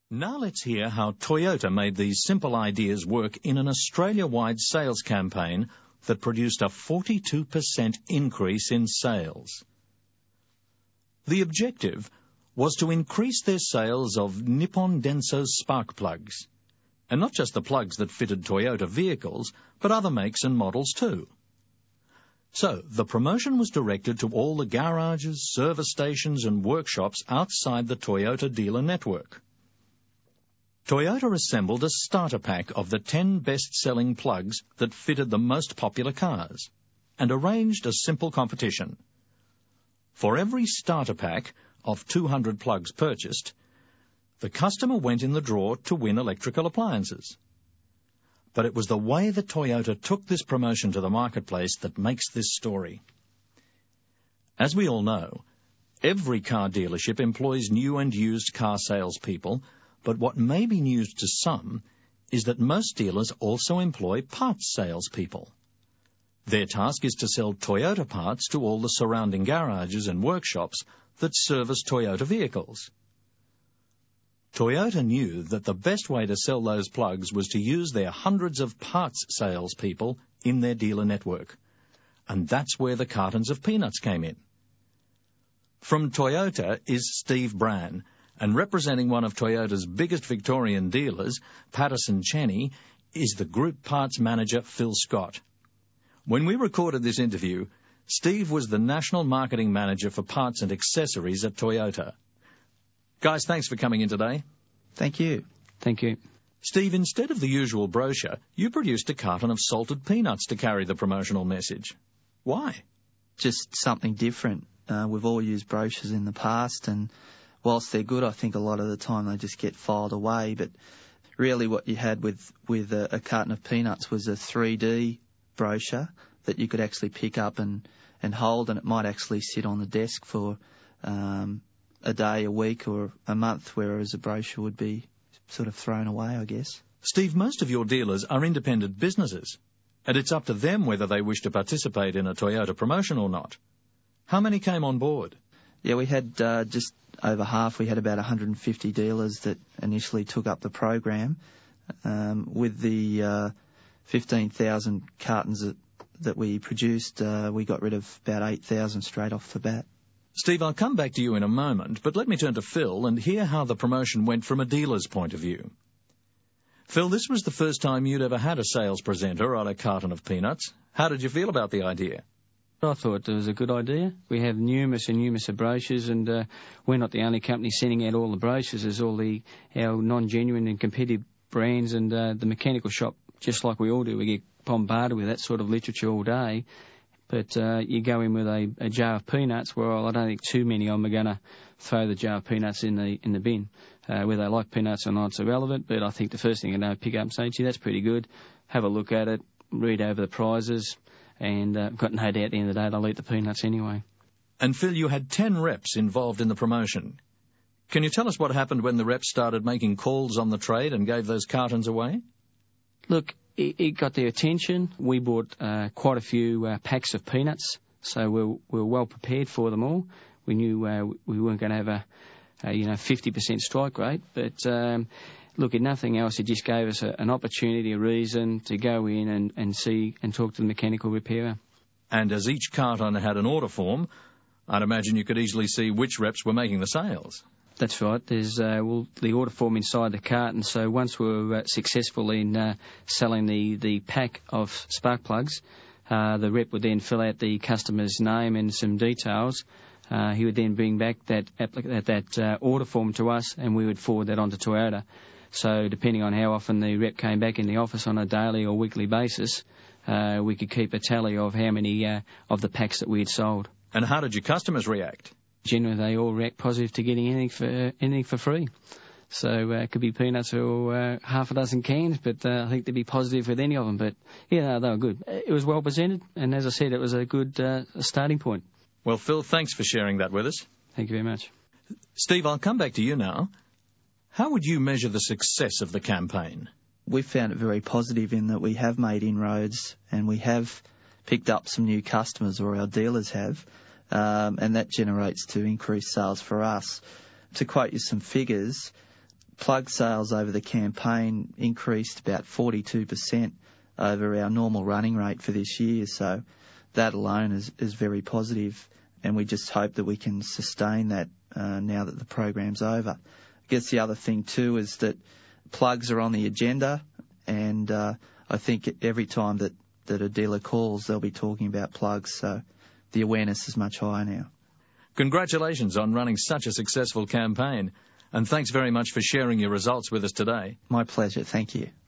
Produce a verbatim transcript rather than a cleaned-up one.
Now let's hear how Toyota made these simple ideas work in an Australia-wide sales campaign that produced a forty-two percent increase in sales. The objective was to increase their sales of Nippon Denso spark plugs, and not just the plugs that fitted Toyota vehicles, but other makes and models too. So, the promotion was directed to all the garages, service stations and workshops outside the Toyota dealer network. Toyota assembled a starter pack of the ten best-selling plugs that fitted the most popular cars, and arranged a simple competition. For every starter pack of two hundred plugs purchased, the customer went in the draw to win electrical appliances. But it was the way that Toyota took this promotion to the marketplace that makes this story. As we all know, every car dealership employs new and used car salespeople, but what may be news to some is that most dealers also employ parts salespeople. Their task is to sell Toyota parts to all the surrounding garages and workshops that service Toyota vehicles. Toyota knew that the best way to sell those plugs was to use their hundreds of parts salespeople in their dealer network, and that's where the cartons of peanuts came in. From Toyota is Steve Brann, and representing one of Toyota's biggest Victorian dealers, Patterson Cheney, is the Group Parts Manager Phil Scott. When we recorded this interview, Steve was the National Marketing Manager for Parts and Accessories at Toyota. Guys, thanks for coming in today. Thank you. Thank you. Steve, instead of the usual brochure, you produced a carton of salted peanuts to carry the promotional message. Why? Just something different. Uh, we've all used brochures in the past, and whilst they're good, I think a lot of the time they just get filed away. But really what you had with, with a, a carton of peanuts was a three D brochure that you could actually pick up and, and hold, and it might actually sit on the desk for um, a day, a week or a month, whereas a brochure would be sort of thrown away, I guess. Steve, most of your dealers are independent businesses, and it's up to them whether they wish to participate in a Toyota promotion or not. How many came on board? Yeah, we had uh, just over half. We had about one hundred fifty dealers that initially took up the program. Um, with the uh, fifteen thousand cartons that, that we produced, uh, we got rid of about eight thousand straight off the bat. Steve, I'll come back to you in a moment, but let me turn to Phil and hear how the promotion went from a dealer's point of view. Phil, this was the first time you'd ever had a sales presenter on a carton of peanuts. How did you feel about the idea? I thought it was a good idea. We have numerous and numerous of brochures, and uh, we're not the only company sending out all the brochures. There's all the our non-genuine and competitive brands, and uh, the mechanical shop, just like we all do, we get bombarded with that sort of literature all day. But uh, you go in with a, a jar of peanuts, well, I don't think too many of them are going to throw the jar of peanuts in the in the bin. Uh, whether they like peanuts or not, it's irrelevant, but I think the first thing you know, pick up and say, gee, that's pretty good. Have a look at it, read over the prizes, and uh, got no doubt at the end of the day they'll eat the peanuts anyway. And Phil, you had ten reps involved in the promotion. Can you tell us what happened when the reps started making calls on the trade and gave those cartons away? Look, it, it got their attention. We bought uh, quite a few uh, packs of peanuts, so we we're, we were well prepared for them all. We knew uh, we weren't going to have a, a you know fifty percent strike rate, but um, look, if nothing else, it just gave us a, an opportunity, a reason to go in and, and see and talk to the mechanical repairer. And as each carton had an order form, I'd imagine you could easily see which reps were making the sales. That's right. There's uh, well, the order form inside the carton, so once we were uh, successful in uh, selling the, the pack of spark plugs, uh, the rep would then fill out the customer's name and some details. Uh, he would then bring back that applic- that uh, order form to us, and we would forward that on to Toyota. So depending on how often the rep came back in the office on a daily or weekly basis, uh, we could keep a tally of how many uh, of the packs that we had sold. And how did your customers react? Generally, they all react positive to getting anything for uh, anything for free. So uh, it could be peanuts or uh, half a dozen cans, but uh, I think they'd be positive with any of them. But yeah, no, they were good. It was well presented, and as I said, it was a good uh, starting point. Well, Phil, thanks for sharing that with us. Thank you very much. Steve, I'll come back to you now. How would you measure the success of the campaign? We've found it very positive in that we have made inroads and we have picked up some new customers, or our dealers have, um, and that generates to increased sales for us. To quote you some figures, plug sales over the campaign increased about forty-two percent over our normal running rate for this year. So that alone is, is very positive, and we just hope that we can sustain that uh, now that the program's over. I guess the other thing too is that plugs are on the agenda, and uh, I think every time that, that a dealer calls, they'll be talking about plugs, so the awareness is much higher now. Congratulations on running such a successful campaign, and thanks very much for sharing your results with us today. My pleasure. Thank you.